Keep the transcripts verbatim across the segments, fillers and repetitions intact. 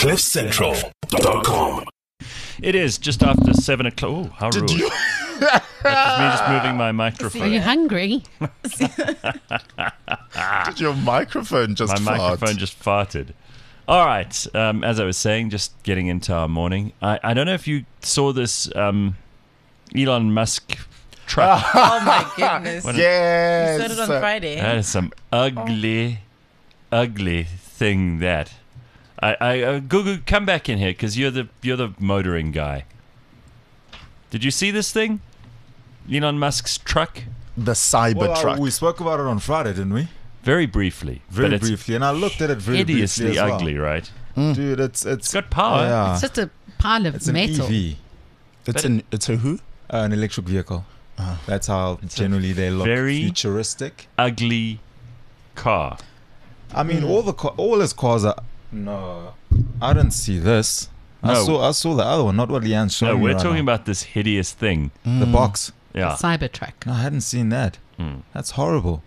cliff central dot com. It is just after seven o'clock. Oh, how rude. You- That's just me just moving my microphone. Are you hungry? Did your microphone just My fart? microphone just farted. All right. Um, as I was saying, just getting into our morning. I, I don't know if you saw this um, Elon Musk truck. Oh my goodness. What Yes. You started on Friday. That is some ugly, ugly thing. That I, I uh, Gugu, come back in here because you're the you're the motoring guy. Did you see this thing? Elon Musk's truck. The cyber Well, uh, truck. we spoke about it on Friday, didn't we? Very briefly. Very but it's briefly, and I looked at it very hideously briefly as well. ugly, right? Dude, it's it's It's got power. Yeah, It's just a pile of it's an metal. E V, it's but- an it's a who? uh, an electric vehicle. That's how generally they look very- futuristic. Ugly car. I mean, all the ca- all his cars are. No, I didn't see this. I No. saw I saw the other one, not what Leanne's showing No, me we're right talking now. about this hideous thing. the box. Yeah. Cybertruck. No, I hadn't seen that. Mm. That's horrible.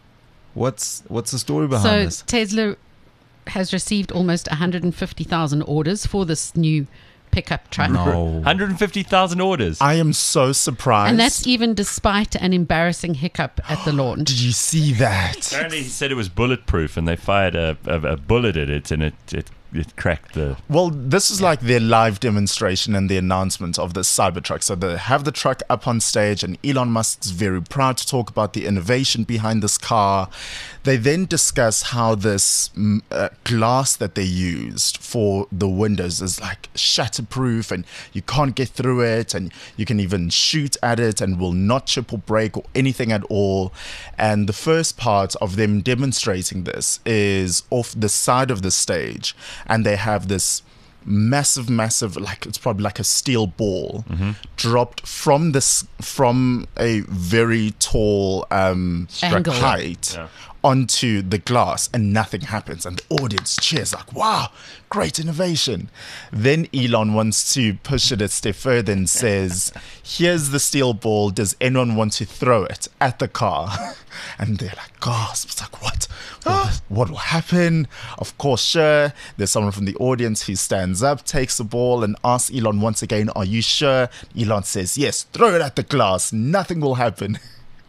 What's what's the story behind So this? Tesla has received almost one hundred fifty thousand orders for this new pickup truck. No. one hundred fifty thousand orders. I am so surprised. And that's even despite an embarrassing hiccup at the launch. Did you see that? Apparently, he said it was bulletproof, and they fired a, a, a bullet at it, and it, it, it cracked the. Well, this is like their live demonstration and the announcement of the Cybertruck. So they have the truck up on stage, and Elon Musk's very proud to talk about the innovation behind this car. They then discuss how this mm, uh, glass that they used for the windows is like shatterproof, and you can't get through it, and you can even shoot at it and will not chip or break or anything at all. And the first part of them demonstrating this is off the side of the stage, and they have this massive massive like it's probably like a steel ball dropped from this from a very tall um Angle. height Yeah. onto the glass, and nothing happens, and the audience cheers like, wow, great innovation. Then Elon wants to push it a step further and says, here's the steel ball, does anyone want to throw it at the car? And they're like, gasp. It's like, what? What, what will happen? Of course, sure. There's someone from the audience who stands up, takes the ball, and asks Elon once again, are you sure? Elon says, yes, throw it at the glass. Nothing will happen.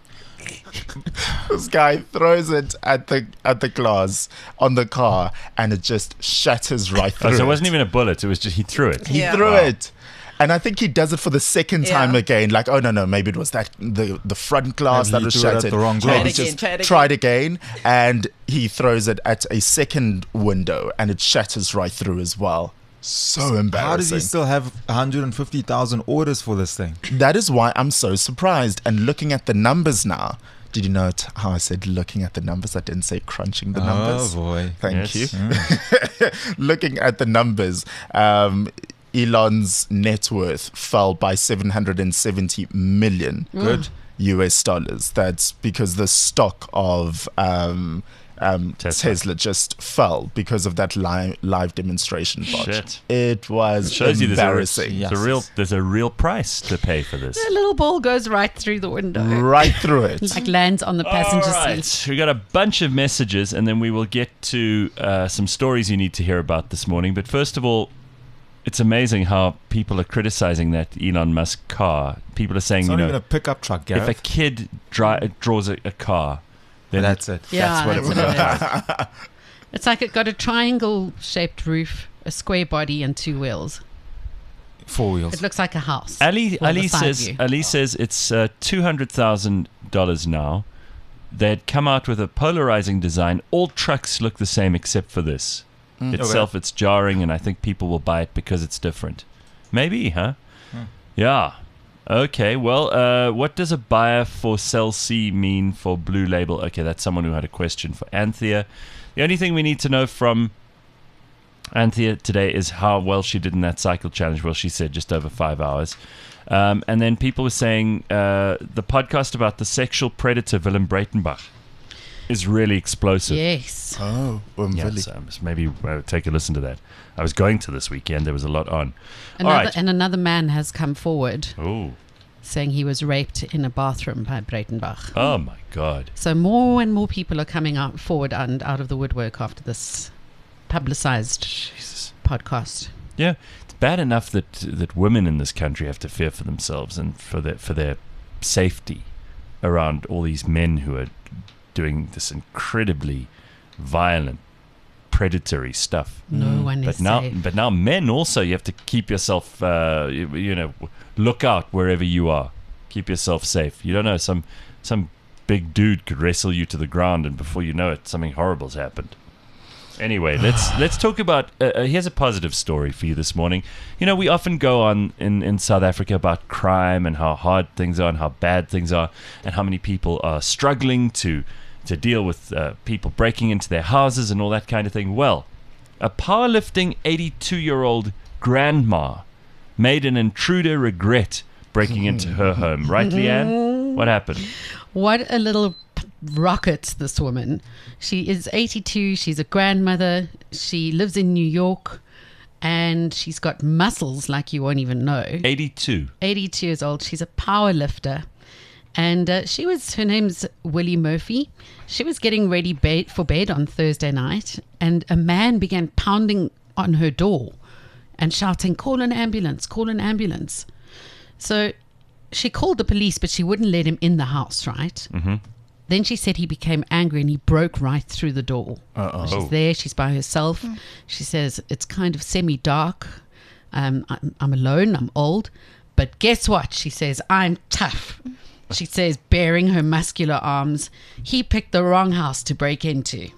This guy throws it at the at the glass on the car, and it just shatters right through. Oh, so it it. wasn't even a bullet. It was just he threw it. He Yeah. threw Wow. it. And I think he does it for the second Yeah. time again. Like, oh no, no, maybe it was that the the front glass Maybe that he was threw it at shattered. the wrong Maybe glass. Try it just again, try it tried again, and he throws it at a second window, and it shatters right through as well. So embarrassing. How does he still have one hundred fifty thousand orders for this thing? That is why I'm so surprised. And looking at the numbers now, did you note how I said looking at the numbers? I didn't say crunching the numbers. Oh boy. Thank Yes. you. Looking at the numbers, um, Elon's net worth fell by seven hundred seventy million Good. U S dollars. That's because the stock of um, um, Tesla. Tesla. just fell because of that li- live demonstration bot. Shit. It was It shows you there's a, embarrassing. Yeah. there's a real there's a real price to pay for this. The little ball goes right through the window. Right through it. Like lands on the passenger All right, seat. we got a bunch of messages, and then we will get to uh, some stories you need to hear about this morning. But first of all, it's amazing how people are criticizing that Elon Musk car. People are saying, It's you not know, even a pickup truck, if Gareth. a kid dri- draws a, a car, then That's it. Yeah, that's what that's it what would it is. It's like it got a triangle-shaped roof, a square body, and two wheels. Four wheels. It looks like a house. Ali, from the Ali side says view. Ali says it's uh, two hundred thousand dollars now. They'd come out with a polarizing design. All trucks look the same except for this. Itself, it's jarring, and I think people will buy it because it's different. Maybe, huh? Yeah. Okay, well, uh, what does a buyer for Cell C mean for Blue Label? Okay, that's someone who had a question for Anthea. The only thing we need to know from Anthea today is how well she did in that cycle challenge. Well, she said just over five hours. Um, and then people were saying uh, the podcast about the sexual predator Willem Breitenbach is really explosive. Yes. Oh, um, Yeah, really? so I must maybe uh, take a listen to that. I was going to this weekend. There was a lot on. Another, All right. And another man has come forward Oh, saying he was raped in a bathroom by Breitenbach. oh my God. So more and more people are coming out forward and out of the woodwork after this publicized Jesus. podcast. Yeah, it's bad enough that that women in this country have to fear for themselves and for their for their safety around all these men who are doing this incredibly violent, predatory stuff. No one But is now, safe. but now, men also, you have to keep yourself, uh, you, you know, look out wherever you are. Keep yourself safe. You don't know, some some big dude could wrestle you to the ground, and before you know it, something horrible's happened. Anyway, let's let's talk about. Uh, uh, here's a positive story for you this morning. You know, we often go on in, in South Africa about crime and how hard things are and how bad things are, and how many people are struggling to to deal with uh, people breaking into their houses and all that kind of thing. Well, a powerlifting eighty-two-year-old grandma made an intruder regret breaking into her home. Right, Leanne? What happened? What a little p- rocket, this woman. She is eighty-two. She's a grandmother. She lives in New York, and she's got muscles like you won't even know. eighty-two. eighty-two years old. She's a power lifter. And uh, she was, her name's Willie Murphy. She was getting ready bed, for bed on Thursday night, and a man began pounding on her door and shouting, "Call an ambulance, call an ambulance." So she called the police, but she wouldn't let him in the house, right? Mm-hmm. Then she said he became angry and he broke right through the door. Uh-oh. She's Oh. there, she's by herself. She says, it's kind of semi-dark. Um, I'm, I'm alone, I'm old. But guess what? She says, I'm tough. She says, baring her muscular arms. He picked the wrong house to break into.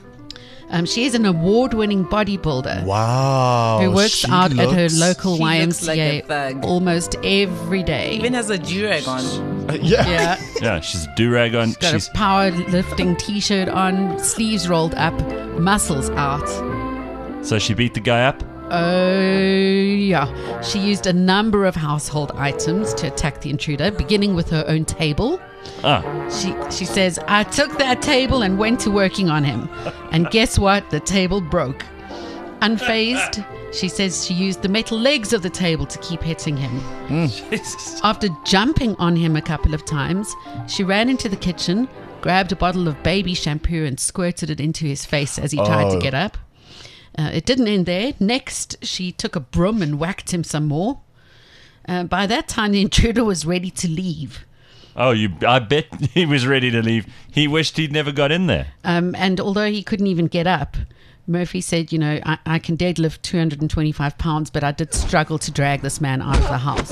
Um, she is an award-winning bodybuilder. Wow. Who works she out at her looks- local She Y M looks like C A a thug. almost every day. Even has a durag on. Uh, yeah. yeah, Yeah, she's a do-rag on. got She's a powerlifting T-shirt on, sleeves rolled up, muscles out. So she beat the guy up? Oh yeah, she used a number of household items to attack the intruder, beginning with her own table. Ah, She she says, I took that table and went to working on him. And guess what? The table broke. Unfazed, she says she used the metal legs of the table to keep hitting him. Jesus. After jumping on him a couple of times, she ran into the kitchen, grabbed a bottle of baby shampoo and squirted it into his face as he tried to Oh. get up. Uh, it didn't end there. Next, she took a broom and whacked him some more. Uh, by that time, the intruder was ready to leave. Oh, you! I bet he was ready to leave. He wished he'd never got in there. Um, and although he couldn't even get up, Murphy said, you know, I, I can deadlift two hundred twenty-five pounds, but I did struggle to drag this man out of the house.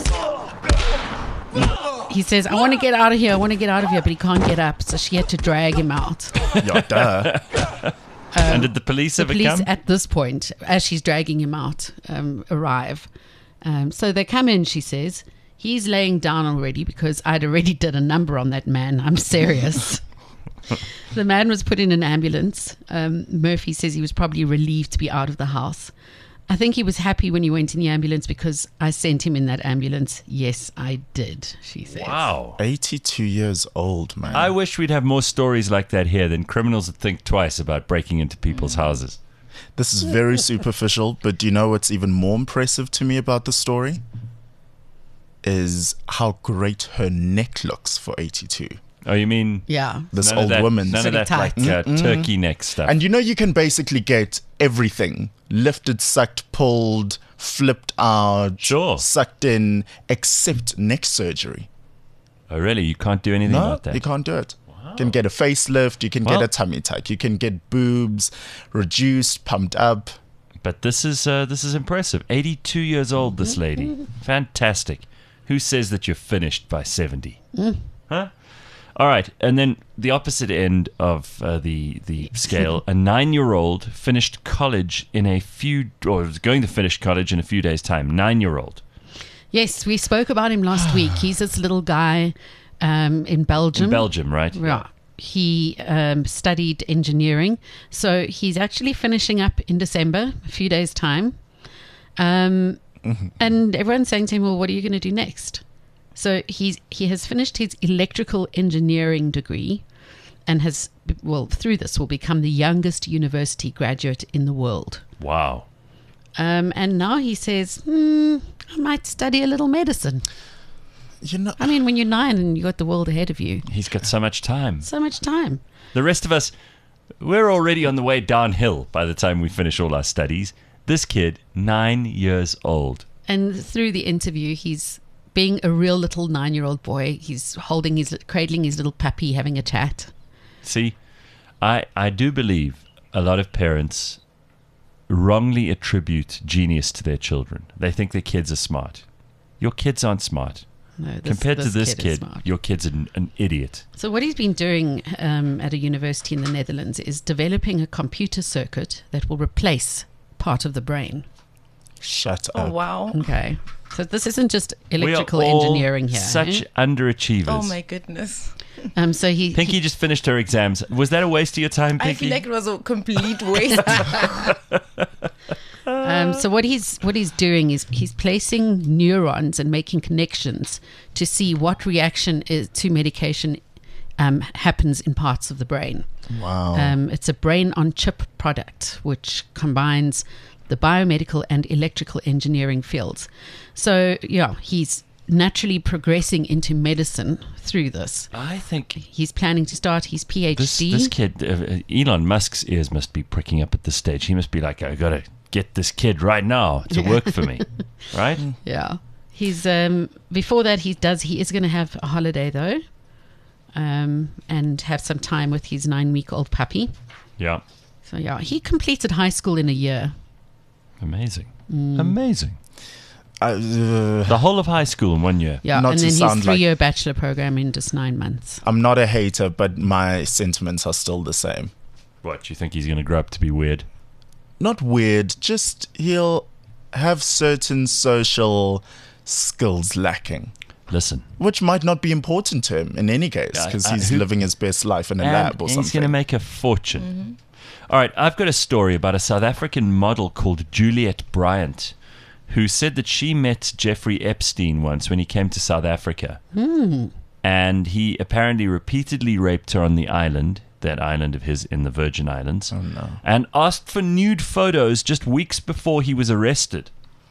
He says, I want to get out of here, I want to get out of here, but he can't get up, so she had to drag him out. Yeah, duh. and did the police The ever police, come? at this point, as she's dragging him out, um, arrive. Um, so they come in, she says. He's laying down already because I'd already did a number on that man. I'm serious. The man was put in an ambulance. Um, Murphy says he was probably relieved to be out of the house. I think he was happy when he went in the ambulance because I sent him in that ambulance. Yes, I did, she says. Wow. eighty-two years old, man. I wish we'd have more stories like that here. Then criminals would think twice about breaking into people's houses. This is very superficial, but do you know what's even more impressive to me about the story? Is how great her neck looks for eighty-two. Oh, you mean Yeah. This none of old that, woman. None of Pretty that like tight. uh, turkey neck stuff. And you know you can basically get everything. Lifted, sucked, pulled, flipped out, Sure. sucked in, except neck surgery. oh, really? You can't do anything No, about that? you can't do it. You can get a facelift, you can Well- get a tummy tuck, you can get boobs reduced, pumped up. But this is uh, this is impressive. eighty-two years old, this lady. Fantastic. Who says that you're finished by seventy? Huh? All right. And then the opposite end of uh, the the scale, a nine-year-old finished college in a few, or was going to finish college in a few days' time. Nine-year-old. Yes, we spoke about him last week. He's this little guy um, in Belgium. In Belgium, right? Yeah. He um, studied engineering. So he's actually finishing up in December, a few days' time. Um, And everyone's saying to him, well, what are you going to do next? So he's he has finished his electrical engineering degree and has, well, through this will become the youngest university graduate in the world. Wow. Um, and now he says, hmm, I might study a little medicine. You know, I mean, when you're nine and you got the world ahead of you, He's got so much time. so much time. The rest of us, we're already on the way downhill by the time we finish all our studies. This kid, nine years old. And through the interview, he's being a real little nine-year-old boy. He's holding his, cradling his little puppy, having a chat. See, I, I do believe a lot of parents wrongly attribute genius to their children. They think their kids are smart. Your kids aren't smart. No, this, Compared to this kid, kid, is smart. your kid's an, an idiot. So what he's been doing um, at a university in the Netherlands is developing a computer circuit that will replace part of the brain. Shut Oh, up. wow. Okay. So this isn't just We are electrical all engineering here. Such eh? underachievers. Oh, my goodness. Um, so he, Pinky he just finished her exams. Was that a waste of your time, Pinky? I feel like it was a complete waste. um, so what he's what he's doing is he's placing neurons and making connections to see what reaction is to medication um, happens in parts of the brain. Wow. Um, it's a brain on chip product which combines the biomedical and electrical engineering fields. So yeah, he's naturally progressing into medicine through this. I think He's planning to start his PhD. this, this kid, uh, Elon Musk's ears must be pricking up at this stage. He must be like, I got to get this kid right now to work for me. Right? Yeah. He's um before that he does he is going to have a holiday though. Um and have some time with his nine week old puppy. Yeah. So yeah, he completed high school in a year. Amazing. Mm. Amazing. Uh, The whole of high school in one year. Yeah, Not and to then his sound three like- year bachelor program in just nine months. I'm not a hater, but my sentiments are still the same. What, you think he's going to grow up to be weird? Not weird, just he'll have certain social skills lacking, Listen. which might not be important to him in any case, Yeah, because uh, he's who- living his best life in a And lab or he's going something. to make a fortune. All right, I've got a story about a South African model called Juliet Bryant, who said that she met Jeffrey Epstein once when he came to South Africa. And he apparently repeatedly raped her on the island, that island of his in the Virgin Islands, Oh, no. and asked for nude photos just weeks before he was arrested.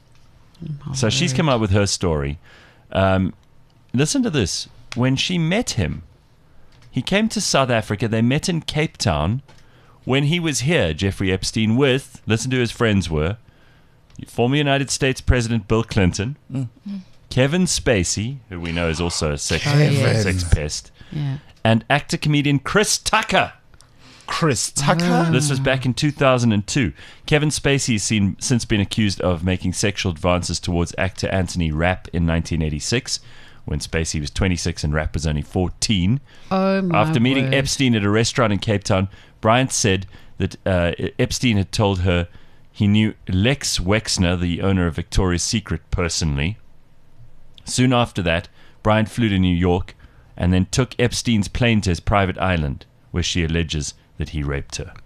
So she's come out with her story. Um, listen to this. When she met him, he came to South Africa. They met in Cape Town. When he was here, Jeffrey Epstein with, listen to who his friends were, former United States President Bill Clinton, Kevin Spacey, who we know is also a sex, Oh, yes. sex pest, Yeah. and actor-comedian Chris Tucker. Chris Tucker? This was back in two thousand two. Kevin Spacey has seen, since been accused of making sexual advances towards actor Anthony Rapp in nineteen eighty-six, when Spacey was twenty-six and Rapp was only fourteen. Oh my After meeting word. Epstein at a restaurant in Cape Town, Bryant said that uh, Epstein had told her he knew Lex Wexner, the owner of Victoria's Secret, personally. Soon after that, Bryant flew to New York and then took Epstein's plane to his private island, where she alleges that he raped her.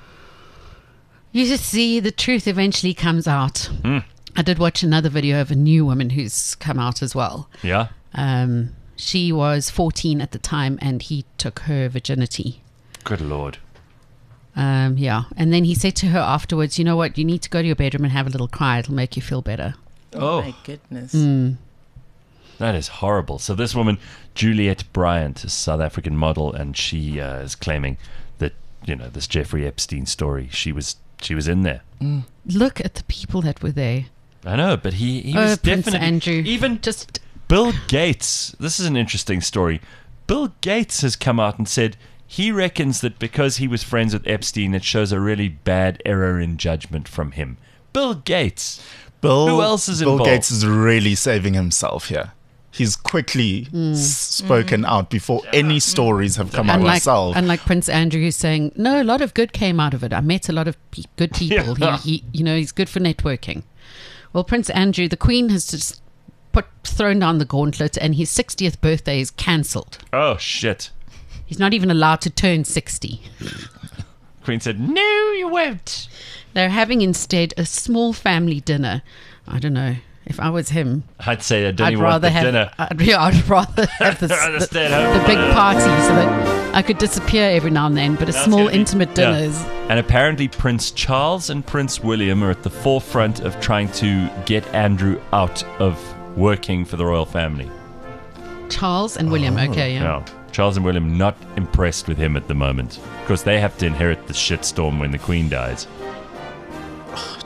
You just see the truth eventually comes out. Hmm. I did watch another video of a new woman who's come out as well. Yeah? Um, she was fourteen at the time and he took her virginity. Good Lord. Um, yeah. And then he said to her afterwards, you know what, you need to go to your bedroom and have a little cry. It'll make you feel better. Oh, my goodness. That is horrible. So this woman, Juliet Bryant, is a South African model, and she uh, is claiming that, you know, this Jeffrey Epstein story, she was she was in there. Look at the people that were there. I know, but he, he Oh, was Prince definitely... Andrew. Even Just Bill Gates, this is an interesting story. Bill Gates has come out and said he reckons that because he was friends with Epstein, it shows a really bad error in judgment from him. Bill Gates. Bill, Who else is Bill involved? Gates is really saving himself here. He's quickly Hmm. s- spoken out before any stories have come out unlike, himself. unlike Prince Andrew, who's saying, no, a lot of good came out of it. I met a lot of pe- good people. Yeah. He, he, you know, he's good for networking. Well, Prince Andrew, the Queen has just put thrown down the gauntlet, and his sixtieth birthday is cancelled. Oh, shit. He's not even allowed to turn sixty. Queen said, no, you won't. They're having instead a small family dinner. I don't know. If I was him, I'd say I don't I'd even want rather the have. dinner. I'd, yeah, I'd rather have the, Rather the, stay at home. the big party so that I could disappear every now and then. But a That's small, gonna be- intimate yeah. dinners. And apparently Prince Charles and Prince William are at the forefront of trying to get Andrew out of working for the royal family. Charles and William. Okay, yeah. No, Charles and William not impressed with him at the moment. Of course, they have to inherit the shitstorm when the Queen dies. Just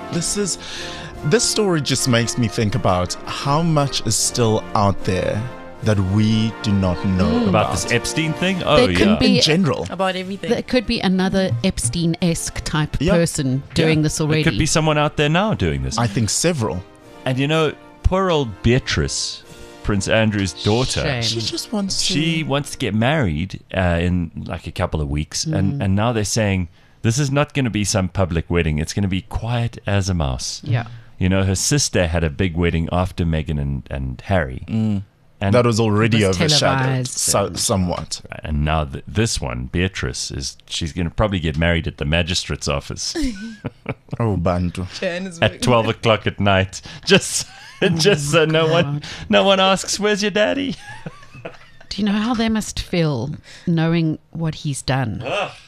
This is this story just makes me think about how much is still out there that we do not know about, About this Epstein thing? Oh, There could yeah. be- in general. About everything. There could be another Epstein-esque type Yeah. person doing Yeah. this already. There could be someone out there now doing this. I think several. And you know, poor old Beatrice, Prince Andrew's daughter, Shame. She just wants to. she wants to get married uh, in like a couple of weeks. Mm. And, and now they're saying this is not going to be some public wedding. It's going to be quiet as a mouse. Yeah. You know, her sister had a big wedding after Meghan and, and Harry. Mm. And, that was already It was overshadowed televised so, and- somewhat. and now th- this one, Beatrice, is she's going to probably get married at the magistrate's office Oh, Bantu. Johannesburg. at twelve o'clock at night. Just just so no one God. no one asks, where's your daddy? Do you know how they must feel knowing what he's done?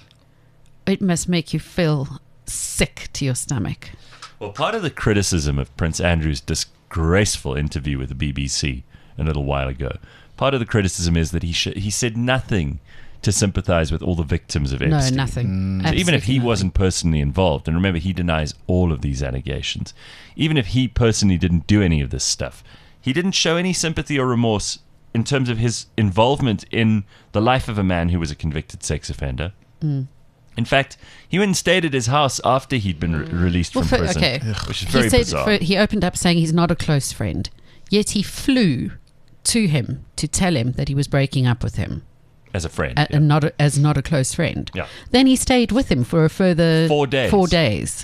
It must make you feel sick to your stomach. Well, part of the criticism of Prince Andrew's disgraceful interview with the B B C a little while ago, part of the criticism is that he sh- he said nothing to sympathize with all the victims of No, Epstein. nothing. So even if he Absolutely wasn't personally involved, and remember, he denies all of these allegations, even if he personally didn't do any of this stuff, he didn't show any sympathy or remorse in terms of his involvement in the life of a man who was a convicted sex offender. Mm. In fact, he went and stayed at his house after he'd been re- released Well, from for- prison, okay. which is very he said bizarre. for, he opened up saying he's not a close friend, yet he flew to him to tell him that he was breaking up with him, as a friend. a, yeah. and not a, as not a close friend. Yeah. Then he stayed with him for a further Four days. four days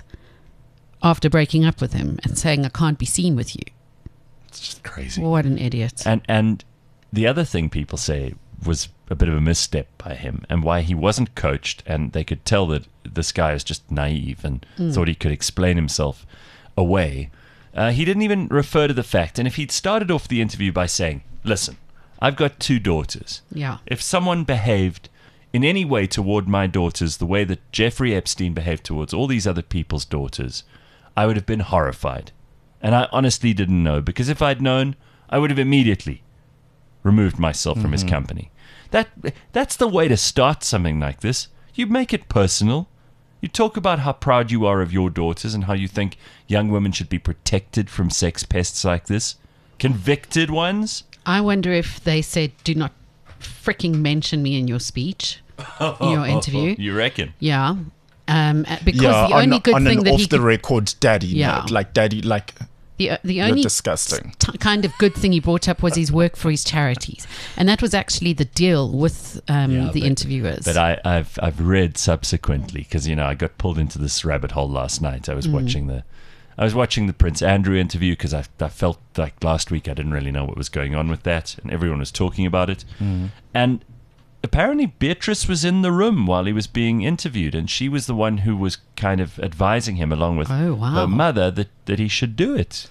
after breaking up with him and saying, "I can't be seen with you." It's just crazy. What an idiot! And and the other thing people say was a bit of a misstep by him, and why he wasn't coached, and they could tell that this guy is just naive and thought he could explain himself away. Uh, he didn't even refer to the fact, and if he'd started off the interview by saying, "Listen, I've got two daughters. Yeah. If someone behaved in any way toward my daughters the way that Jeffrey Epstein behaved towards all these other people's daughters, I would have been horrified. And I honestly didn't know, because if I'd known, I would have immediately removed myself from his company." That that's the way to start something like this. You make it personal. You talk about how proud you are of your daughters and how you think young women should be protected from sex pests like this. Convicted ones. I wonder if they said, "Do not freaking mention me in your speech, in your interview." You reckon? Yeah, um, uh, because Yeah, the on, only good on thing an that off he the could, record daddy Yeah. note. Like, daddy, like, the uh, the you're only disgusting. t- kind of good thing he brought up was his work for his charities, and that was actually the deal with um, Yeah, the but- interviewers. But I, I've I've read subsequently, because you know I got pulled into this rabbit hole last night. I was watching the I was watching the Prince Andrew interview because I I felt like last week I didn't really know what was going on with that, and everyone was talking about it. And apparently Beatrice was in the room while he was being interviewed, and she was the one who was kind of advising him, along with Oh, wow. her mother, that that he should do it.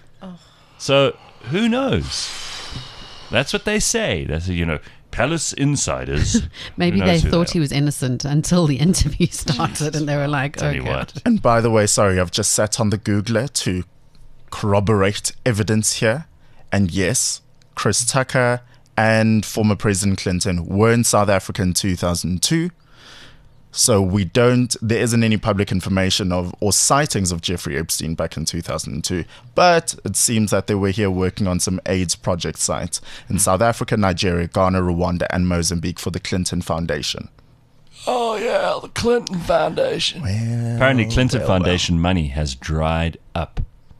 So who knows? That's what they say. That's, you know, palace insiders. Maybe Who they knows who thought they he are. was innocent until the interview started, and they were like, Tell "Okay." you what. And by the way, sorry, I've just sat on the Googler to corroborate evidence here. And yes, Chris Tucker and former President Clinton were in South Africa in two thousand two. So we don't, there isn't any public information of or sightings of Jeffrey Epstein back in two thousand two. But it seems that they were here working on some AIDS project sites in South Africa, Nigeria, Ghana, Rwanda, and Mozambique for the Clinton Foundation. Oh yeah, the Clinton Foundation. Apparently, Clinton well, Foundation money has dried up.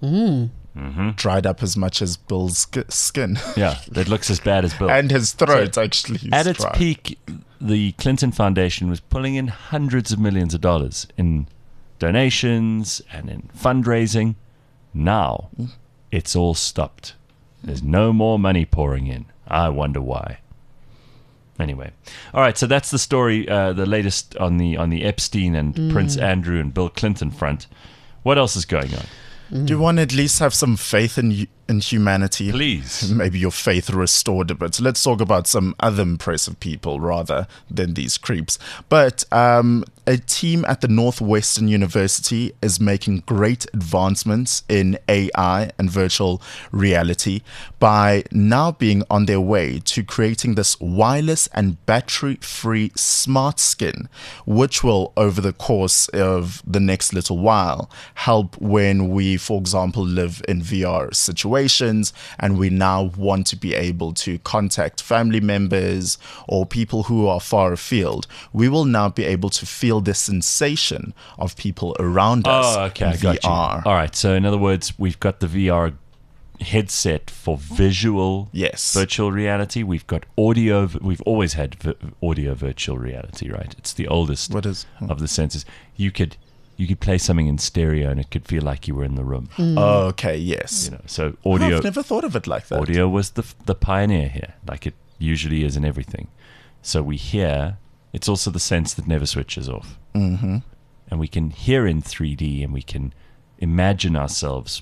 Dried up as much as Bill's sk- skin. Yeah, it looks as bad as Bill. And his throat, actually. is At its dry. peak, the Clinton Foundation was pulling in hundreds of millions of dollars in donations and in fundraising. Now, it's all stopped. There's no more money pouring in. I wonder why. Anyway, all right. So that's the story, uh, the latest on the on the Epstein and Prince Andrew and Bill Clinton front. What else is going on? Do you want to at least have some faith in you, in humanity. Please. Maybe your faith restored a bit. Let's talk about some other impressive people rather than these creeps. But um, a team at the Northwestern University is making great advancements in A I and virtual reality by now being on their way to creating this wireless and battery-free smart skin, which will, over the course of the next little while, help when we, for example, live in V R situations and we now want to be able to contact family members or people who are far afield. We will now be able to feel the sensation of people around us Oh, okay, in I got V R. you. All right, so in other words, we've got the V R headset for visual Yes. virtual reality. We've got audio. We've always had v- audio virtual reality, right? It's the oldest What is- hmm. of the senses. You could you could play something in stereo and it could feel like you were in the room. Oh, okay, yes. You know, so Oh, audio I've never thought of it like that. audio was the the pioneer here, like it usually is in everything. So we hear. It's also the sense that never switches off, Mm-hmm. and we can hear in three D, and we can imagine ourselves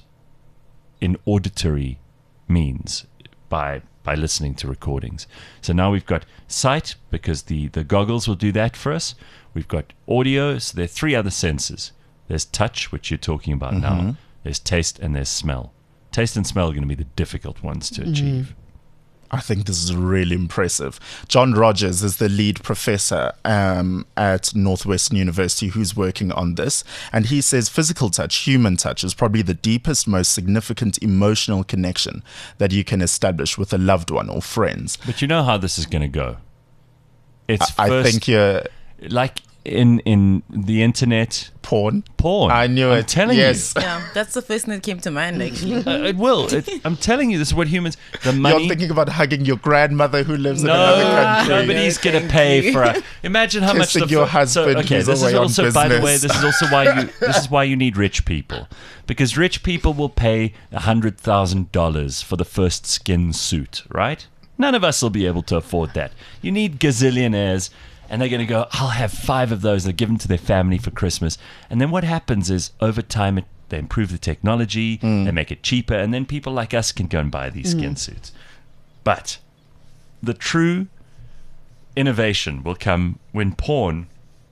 in auditory means by by listening to recordings. So now we've got sight because the the goggles will do that for us. We've got audio, so there are three other senses. There's touch, which you're talking about now. There's taste, and there's smell. Taste and smell are going to be the difficult ones to achieve. I think this is really impressive. John Rogers is the lead professor um, at Northwestern University who's working on this. And he says physical touch, human touch, is probably the deepest, most significant emotional connection that you can establish with a loved one or friends. But you know how this is going to go. It's I first, think you're like in in the internet porn. porn. I knew I'm it. telling yes. Yeah, that's the first thing that came to mind, actually. you. Uh, it will. It, I'm telling you, this is what humans. The money. You're thinking about hugging your grandmother who lives no, in another country. nobody's No, going to thank pay you. for. A, imagine how much Kissing the your so, husband okay, who's this is away on also, by the way, business. this is also why you. This is why you need rich people, because rich people will pay a hundred thousand dollars for the first skin suit, right? None of us will be able to afford that. You need gazillionaires. And they're going to go, I'll have five of those. They give them to their family for Christmas. And then what happens is, over time, it, they improve the technology, they make it cheaper, and then people like us can go and buy these skin suits. But the true innovation will come when porn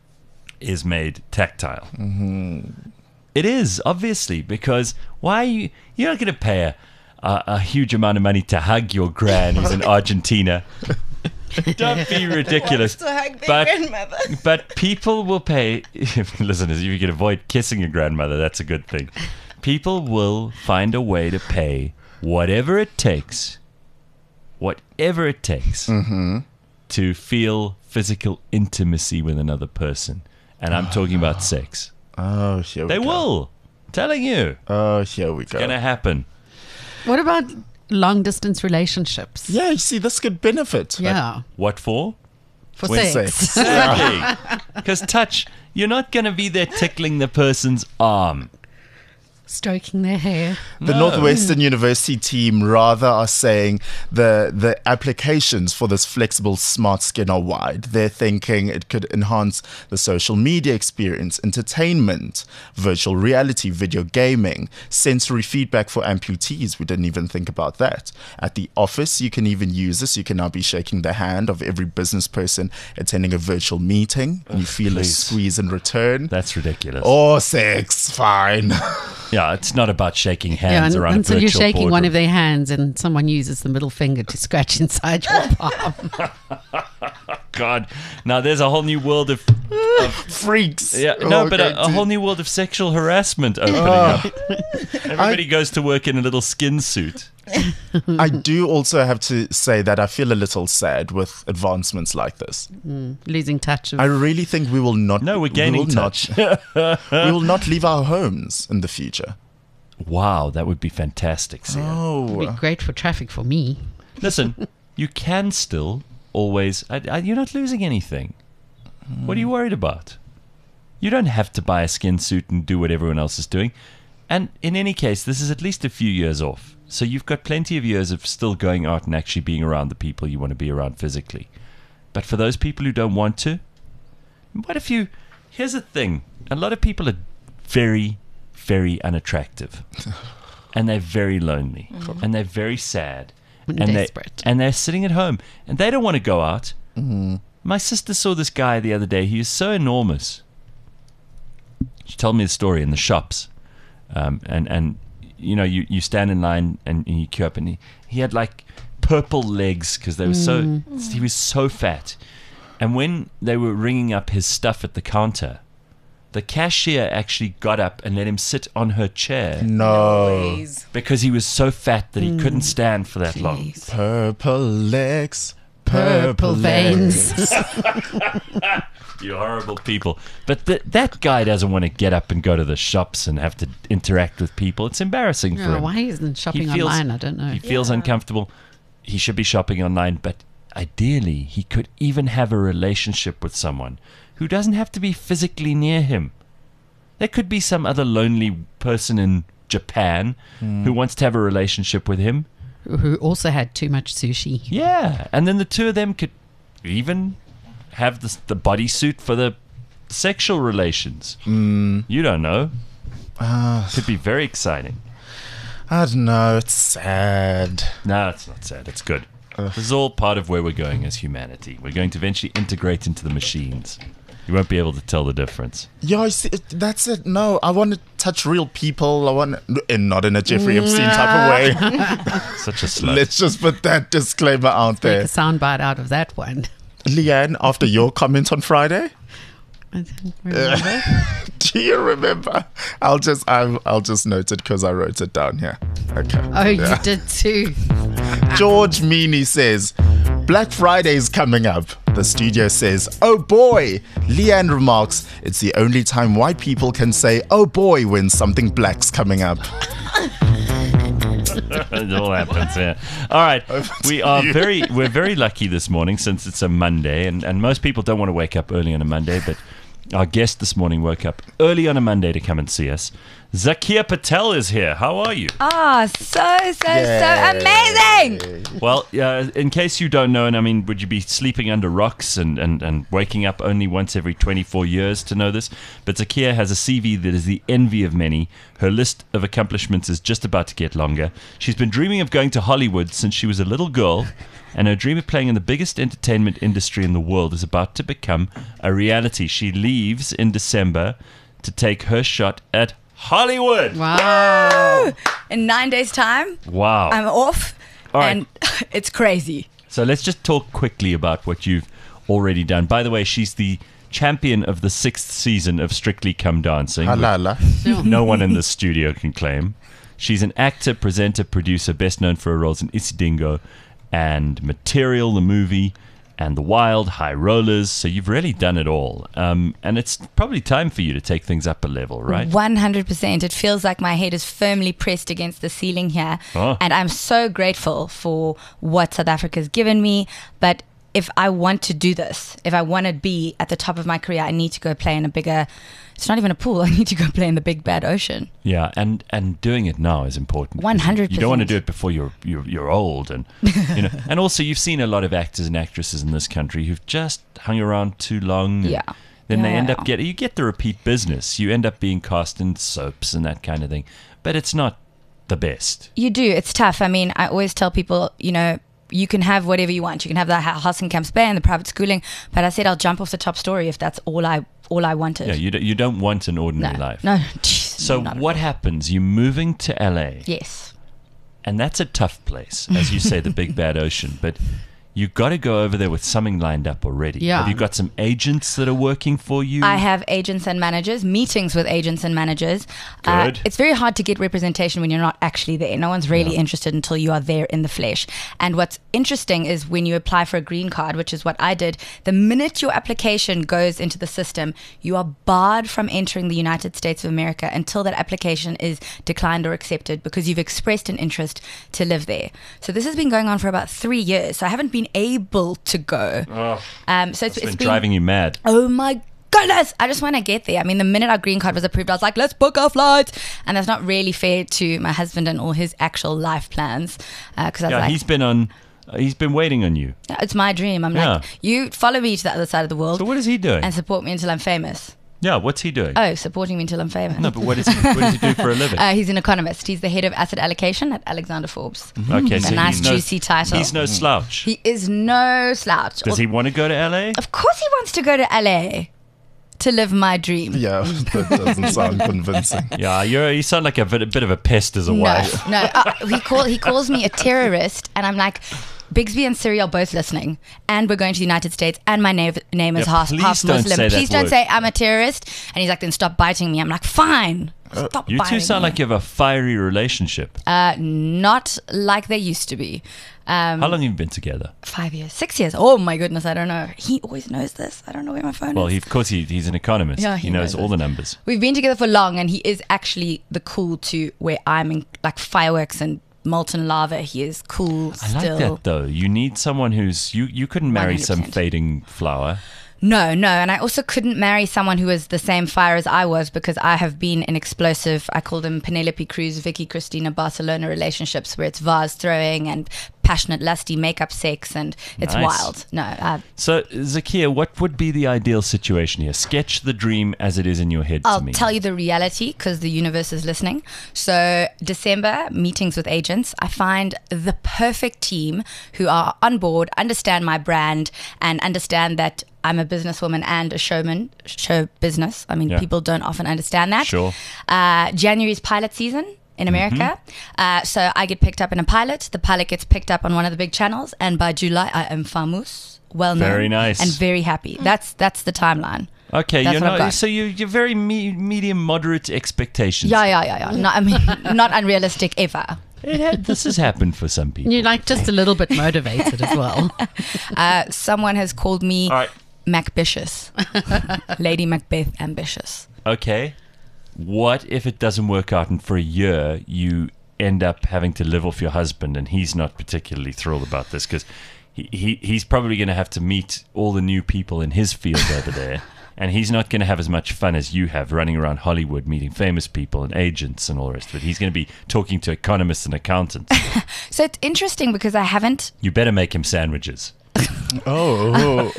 is made tactile. It is, obviously, because why are you... You're not going to pay a, a, a huge amount of money to hug your gran who's in Argentina. Don't be ridiculous. To hug their But, grandmother. but people will pay. Listen, if you can avoid kissing your grandmother, that's a good thing. People will find a way to pay whatever it takes, whatever it takes, to feel physical intimacy with another person. And I'm talking about sex. Oh, here we They go. will. I'm telling you. Oh, here we go. It's going to happen. What about long distance relationships? Yeah, you see, this could benefit. Yeah. What for? For When sex. sex. Exactly. Because touch, you're not going to be there tickling the person's arm. Stroking their hair. The No. Northwestern University team rather are saying the the applications for this flexible smart skin are wide. They're thinking it could enhance the social media experience, entertainment, virtual reality, video gaming, sensory feedback for amputees. We didn't even think about that. At the office, you can even use this. You can now be shaking the hand of every business person attending a virtual meeting, and you feel a please. squeeze in return. That's ridiculous. Or sex, fine. Yeah, it's not about shaking hands Yeah, and, around until a you're virtual shaking one boardroom. of their hands and someone uses the middle finger to scratch inside your palm. God, now there's a whole new world of Freaks. yeah, who no, are but going a, a to- whole new world of sexual harassment opening up. Everybody goes to work in a little skin suit. I do also have to say that I feel a little sad with advancements like this. Losing touch of I really think we will not. No, we're we gaining will touch. Not, we will not leave our homes in the future. Wow, that would be fantastic, Sia. Oh, be great for traffic for me. Listen, you can still always. I, I, you're not losing anything. What are you worried about? You don't have to buy a skin suit and do what everyone else is doing. And in any case, this is at least a few years off. So you've got plenty of years of still going out and actually being around the people you want to be around physically. But for those people who don't want to, what if you... Here's the thing. A lot of people are very, very unattractive. And they're very lonely. and they're very sad. And and, they, desperate. and they're sitting at home and they don't want to go out. Mm-hmm. My sister saw this guy the other day. He is so enormous. She told me the story in the shops. Um, and, and, you know, you, you stand in line and you queue up, and he, he had like purple legs because they were mm. so, he was so fat. And when they were ringing up his stuff at the counter, the cashier actually got up and let him sit on her chair. No. Because he was so fat that he mm. couldn't stand for that Jeez. long. Purple legs. Purple, purple veins. You horrible people. But th- that guy doesn't want to get up and go to the shops and have to interact with people. It's embarrassing no, for him. Why isn't shopping he feels, online? I don't know. He feels yeah. uncomfortable. He should be shopping online, but ideally he could even have a relationship with someone who doesn't have to be physically near him. There could be some other lonely person in Japan mm. who wants to have a relationship with him. Who also had too much sushi. Yeah, and then the two of them could even have the, the bodysuit for the sexual relations. Mm. You don't know. Uh, could be very exciting. I don't know. It's sad. No, it's not sad. It's good. Ugh. This is all part of where we're going as humanity. We're going to eventually integrate into the machines. You won't be able to tell the difference. Yeah, I see, that's it. No, I want to touch real people. I want, and not in a Jeffrey Epstein type of way. Such a slut. Let's just put that disclaimer out Let's there. Make a soundbite out of that one. Leanne, after your comment on Friday, I don't remember. do you remember? I'll just, I'll, I'll just note it because I wrote it down here. Okay. Oh, yeah. you did too. George Meany says, Black Friday is coming up. The studio says, oh boy. Leanne remarks, it's the only time white people can say, oh boy, when something black's coming up. It all happens, yeah. All right, we are very, we're very lucky this morning since it's a Monday, and, and most people don't want to wake up early on a Monday, but our guest this morning woke up early on a Monday to come and see us. Zakia Patel is here. How are you? Oh, so, so, Yay. so amazing. Well, uh, in case you don't know, and I mean, would you be sleeping under rocks and, and, and waking up only once every twenty-four years to know this? But Zakia has a C V that is the envy of many. Her list of accomplishments is just about to get longer. She's been dreaming of going to Hollywood since she was a little girl, and her dream of playing in the biggest entertainment industry in the world is about to become a reality. She leaves in December to take her shot at Hollywood. Wow. In nine days' time, wow. I'm off, All right. and it's crazy. So let's just talk quickly about what you've already done. By the way, she's the champion of the sixth season of Strictly Come Dancing. Halala. No one in the studio can claim. She's an actor, presenter, producer, best known for her roles in Isidingo and Material, the movie, and The Wild, High Rollers. So you've really done it all. Um, and it's probably time for you to take things up a level, right? one hundred percent. It feels like my head is firmly pressed against the ceiling here. Oh. And I'm so grateful for what South Africa's given me. But if I want to do this, if I want to be at the top of my career, I need to go play in a bigger... It's not even a pool. I need to go play in the big bad ocean. Yeah, and, and doing it now is important. one hundred percent. You don't want to do it before you're you're, you're old, and you know. And also, you've seen a lot of actors and actresses in this country who've just hung around too long. Yeah. Then yeah, they end yeah. up getting you get the repeat business. You end up being cast in soaps and that kind of thing. But it's not the best. You do. It's tough. I mean, I always tell people, you know, you can have whatever you want. You can have the house in Camps Bay and the private schooling. But I said I'll jump off the top story if that's all I all I wanted. Yeah, you, do, you don't want an ordinary no, life. No. So what happens? You're moving to L A. Yes. And that's a tough place, as you say, the big bad ocean. But you've got to go over there with something lined up already. Yeah. Have you got some agents that are working for you? I have agents and managers, meetings with agents and managers. Good. Uh, it's very hard to get representation when you're not actually there. No one's really Yeah. interested until you are there in the flesh. And what's interesting is when you apply for a green card, which is what I did, the minute your application goes into the system, you are barred from entering the United States of America until that application is declined or accepted because you've expressed an interest to live there. So this has been going on for about three years. So I haven't been able to go. Oh, Um, so it's, it's it's been been driving you mad. Oh my goodness, I just want to get there. I mean, the minute our green card was approved, I was like, let's book our flights. And that's not really fair to my husband and all his actual life plans. Because I was Yeah, like, he's been on. Uh, he's been waiting on you. it's my dream. I'm Yeah. like, you follow me to the other side of the world So what is he doing? and support me until I'm famous. Yeah, what's he doing? Oh, supporting me until I'm famous. No, but what, is he, what does he do for a living? Uh, he's an economist. He's the head of asset allocation at Alexander Forbes. okay, A so nice he's no, juicy title. He's no slouch. He is no slouch. Does he want to go to L A? Of course he wants to go to L A to live my dream. Yeah, that doesn't sound convincing. Yeah, you're, you sound like a bit, a bit of a pest as a No, wife. no. Uh, he call he calls me a terrorist, and I'm like, Bigsby and Siri are both listening, and we're going to the United States, and my name name is Yeah, half, please half don't Muslim. say that Please don't word. say I'm a terrorist. And he's like, then stop biting me. I'm like, fine. Stop You biting two sound me. like you have a fiery relationship. Uh, not like they used to be. Um, How long have you been together? Five years, six years. Oh my goodness, I don't know. He always knows this. I don't know where my phone Well, is. he, of course, he, he's an economist. Yeah, he, he knows knows all it. the numbers. We've been together for long, and he is actually the cool to where I'm in like fireworks and molten lava. He is cool I like still. that, though. You need someone who's... You, you couldn't marry one hundred some percent. fading flower. No, no. And I also couldn't marry someone who was the same fire as I was, because I have been in explosive, I call them Penelope Cruz, Vicky Cristina Barcelona relationships where it's vase throwing and passionate, lusty makeup sex, and it's Nice. wild. No, uh, So, Zakia, what would be the ideal situation here? Sketch the dream as it is in your head I'll to me. tell you the reality because the universe is listening. So, December, meetings with agents. I find the perfect team who are on board, understand my brand, and understand that I'm a businesswoman and a showman, show business. I mean, Yeah. people don't often understand that. Sure. Uh, January's pilot season in America. Mm-hmm. Uh, so I get picked up in a pilot. The pilot gets picked up on one of the big channels. And by July, I am famous, well known. Very nice. And very happy. That's that's the timeline. Okay, That's you're what I've not, got. so you, you're very me, medium, moderate expectations. Yeah, yeah, yeah, yeah. No, I mean, not unrealistic ever. It had, this has happened for some people. You're like just a little bit motivated as well. Uh, someone has called me All right. Macbicious. Lady Macbeth ambitious. Okay. What if it doesn't work out and for a year you end up having to live off your husband and he's not particularly thrilled about this because he, he, he's probably going to have to meet all the new people in his field over there and he's not going to have as much fun as you have running around Hollywood meeting famous people and agents and all the rest of it. He's going to be talking to economists and accountants. So it's interesting because I haven't. You better make him sandwiches. Oh,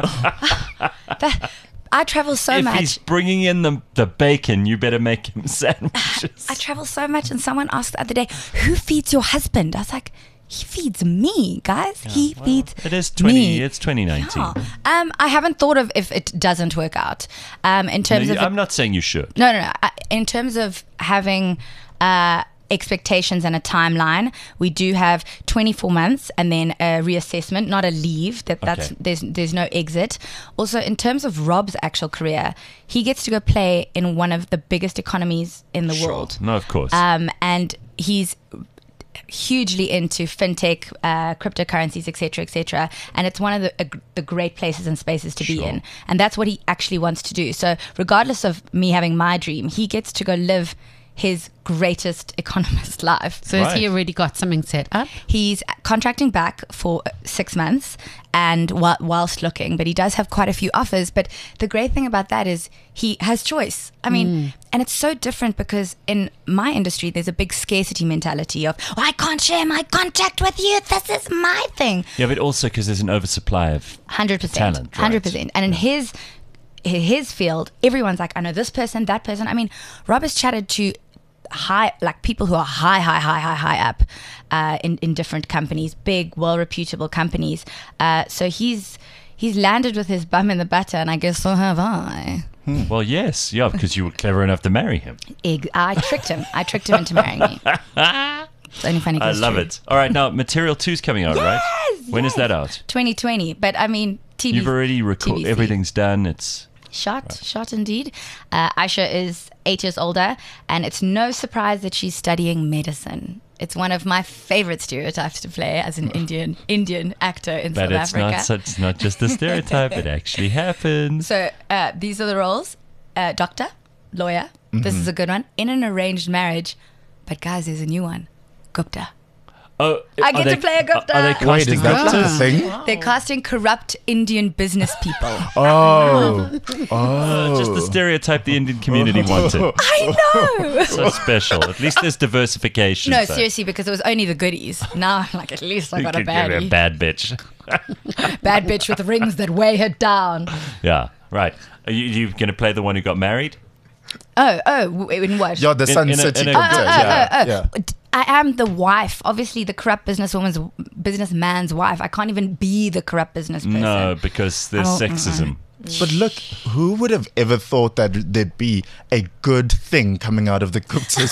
That, I travel so if much. he's bringing in the, the bacon, you better make him sandwiches. I travel so much, and someone asked the other day, "Who feeds your husband?" I was like, "He feeds me, guys. he feeds It is twenty. me." It's twenty nineteen. Yeah. Um, I haven't thought of if it doesn't work out. Um, in No, terms you- of I'm not saying you should. No, no, no. I- In terms of having uh, expectations and a timeline, we do have twenty-four months and then a reassessment, not a leave. That that's Okay. there's there's no exit. Also, in terms of Rob's actual career, he gets to go play in one of the biggest economies in the world. No, of course. Um, and he's hugely into fintech, uh, cryptocurrencies, et cetera, et cetera. And it's one of the, uh, the great places and spaces to be Sure. in. And that's what he actually wants to do. So regardless of me having my dream, he gets to go live his greatest economist life. So has he Right. already got something set up? He's contracting back for six months and whi- whilst looking, but he does have quite a few offers. But the great thing about that is he has choice. I mean, and it's so different because in my industry, there's a big scarcity mentality of, oh, I can't share my contract with you. This is my thing. yeah, but also because there's an oversupply of one hundred percent. talent. right? one hundred percent. And in his his field, everyone's like, I know this person, that person. I mean, Rob has chatted to high, like people who are high, high, high, high, high up uh, in, in different companies, big, well-reputable companies. Uh, so he's he's landed with his bum in the butter, and I guess so have I. Well, yes, yeah, because you were clever enough to marry him. Eg- I tricked him. I tricked him into marrying me. It's only funny 'cause I it's love true. it. All right, now Material two's coming out, right? When is that out? twenty twenty. But I mean, T V. You've already recorded. T V C. Everything's done. It's Shot, shot indeed. Uh, Aisha is eight years older, and it's no surprise that she's studying medicine. It's one of my favorite stereotypes to play as an Indian Indian actor in but South it's Africa. not. so- It's not just a stereotype. It actually happens. So uh, these are the roles: uh, doctor, lawyer. This is a good one. In an arranged marriage, but guys, there's a new one: Gupta. Oh, I are get they- to play a Gupta. Are they wait, casting is that Guptas? a thing? They're casting corrupt Indian business people. Oh, Uh, just the stereotype the Indian community wanted. I know. So special. At least there's diversification. No, so seriously, because it was only the goodies. Now I'm like, at least I you got a could give her baddie. a bad bitch. Bad bitch with rings that weigh her down. Yeah. Right. Are you, you going to play the one who got married? Oh, oh, w- in what? You're the In- Sun in a- City in a- Crypto. Oh, oh, yeah, oh, oh. yeah. I am the wife, obviously the corrupt businesswoman's businessman's wife. I can't even be the corrupt business person. No, because there's Oh, sexism. But look, who would have ever thought that there'd be a good thing coming out of the Guptas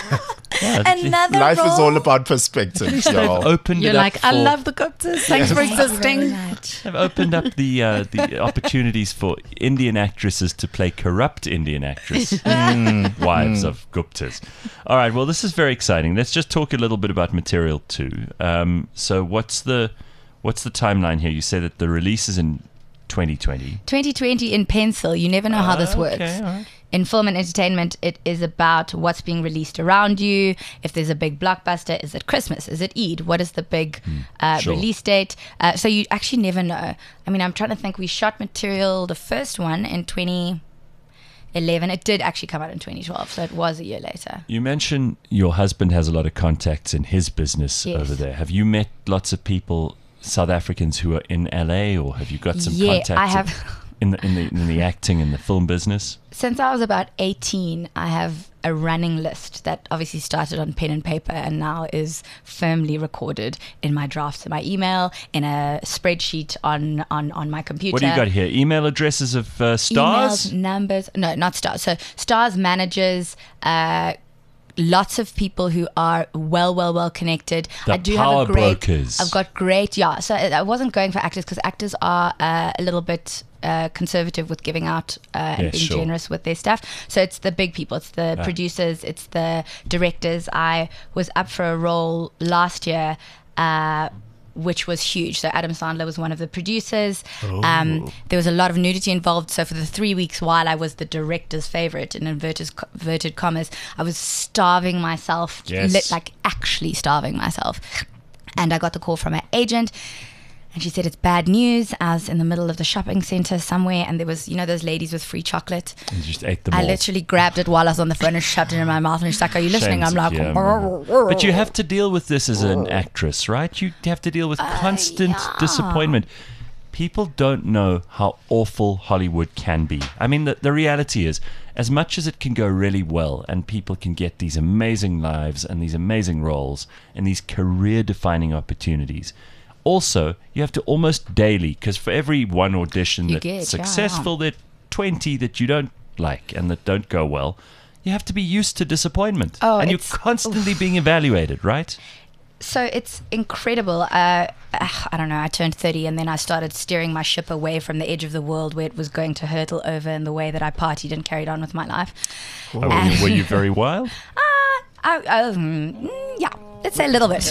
being Another Life role? is all about perspective, They've y'all. opened You're it up like, I for- love the Guptas. Thanks for Thank you very existing. much. They've opened up the uh, the opportunities for Indian actresses to play corrupt Indian actress wives of Guptas. All right, well, this is very exciting. Let's just talk a little bit about material two. Um, so, what's the what's the timeline here? You say that the release is in twenty twenty. twenty twenty in pencil. You never know how this Okay, works. all right. In film and entertainment, it is about what's being released around you. If there's a big blockbuster, is it Christmas? Is it Eid? What is the big uh, sure. release date? Uh, so you actually never know. I mean, I'm trying to think. We shot material, the first one in twenty eleven. It did actually come out in twenty twelve, so it was a year later. You mentioned your husband has a lot of contacts in his business Yes. over there. Have you met lots of people, South Africans, who are in L A, or have you got some Yeah, contacts I have. in the in the in the acting and the film business? Since I was about eighteen, I have a running list that obviously started on pen and paper and now is firmly recorded in my drafts in my email, in a spreadsheet on, on, on my computer. What do you got here? Email addresses of uh, stars? Emails, numbers. No, not stars. So stars, managers, uh, lots of people who are well, well, well connected. The I do power have a great. brokers. I've got great. Yeah. So I I wasn't going for actors because actors are uh, a little bit uh, conservative with giving out uh, and Yeah, being sure. generous with their stuff. So it's the big people. It's the Ah. producers. It's the directors. I was up for a role last year. Uh, which was huge. So Adam Sandler was one of the producers. Oh. Um, there was a lot of nudity involved. So for the three weeks while I was the director's favorite, in inverted, inverted commas, I was starving myself, Yes. lit, like actually starving myself. And I got the call from my agent. And she said, it's bad news. I was in the middle of the shopping center somewhere. And there was, you know, those ladies with free chocolate. You just ate them I all. literally grabbed it while I was on the phone and shoved it in my mouth. And she's like, are you listening? Shames I'm like, of you, But you have to deal with this as an actress, right? You have to deal with constant yeah. disappointment. People don't know how awful Hollywood can be. I mean, the, the reality is, as much as it can go really well and people can get these amazing lives and these amazing roles and these career-defining opportunities, also, you have to almost daily, because for every one audition You that's get, yeah, successful, there are twenty that you don't like and that don't go well. You have to be used to disappointment. Oh, and you're it's- constantly being evaluated, right? So it's incredible. Uh, I don't know. I turned thirty and then I started steering my ship away from the edge of the world where it was going to hurtle over in the way that I partied and carried on with my life. Oh, were, you, were you very wild? Uh, I, I, mm, yeah, let's say a little bit.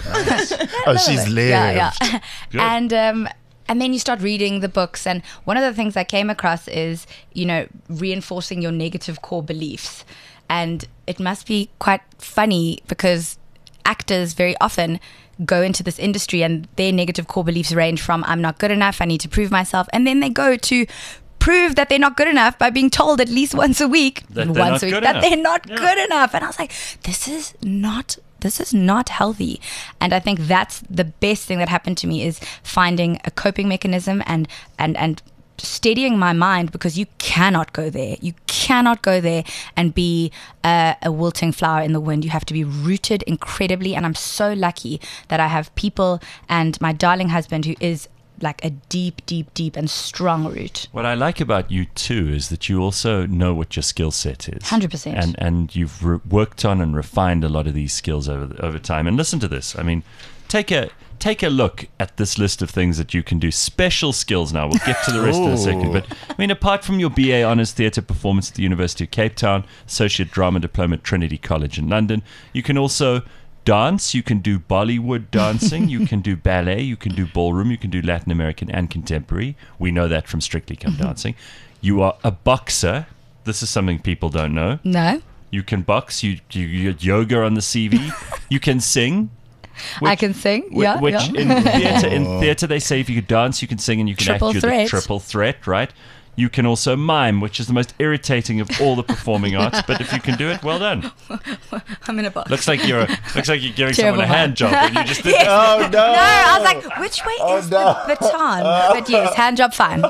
Oh, she's lit. Yeah, yeah. Good. And um, and then you start reading the books, and one of the things I came across is, you know, reinforcing your negative core beliefs, and it must be quite funny because actors very often go into this industry and their negative core beliefs range from I'm not good enough, I need to prove myself, and then they go to prove that they're not good enough by being told at least once a week, That they're once not a week good that enough. they're not Yeah. good enough. And I was like, this is not this is not healthy. And I think that's the best thing that happened to me, is finding a coping mechanism and and and steadying my mind, because you cannot go there. You cannot go there and be a, a wilting flower in the wind. You have to be rooted incredibly. And I'm so lucky that I have people and my darling husband who is like a deep, deep, deep and strong root. What I like about you too is that you also know what your skill set is. one hundred percent. And and you've re- worked on and refined a lot of these skills over over time. And listen to this. I mean, take a take a look at this list of things that you can do. Special skills now. We'll get to the rest in a second. But I mean, apart from your B A Honours Theatre Performance at the University of Cape Town, Associate Drama Diploma at Trinity College in London, you can also dance. You can do Bollywood dancing. You can do ballet. You can do ballroom. You can do Latin American and contemporary. We know that from Strictly Come Dancing. You are a boxer. This is something people don't know. No? You can box. You you, you yoga on the C V. You can sing. I can sing. Wh- yeah. Which yeah. in theatre, in theatre they say if you could dance, you can sing, and you can Triple act. You're threat. the triple threat, right? You can also mime, which is the most irritating of all the performing arts. But if you can do it, well done. I'm in a box. Looks like you're looks like you're giving Terrible someone a mime. hand job, and you just did Yes. that. Oh, no. No, I was like, which way is no. the baton? But yes, hand job fine.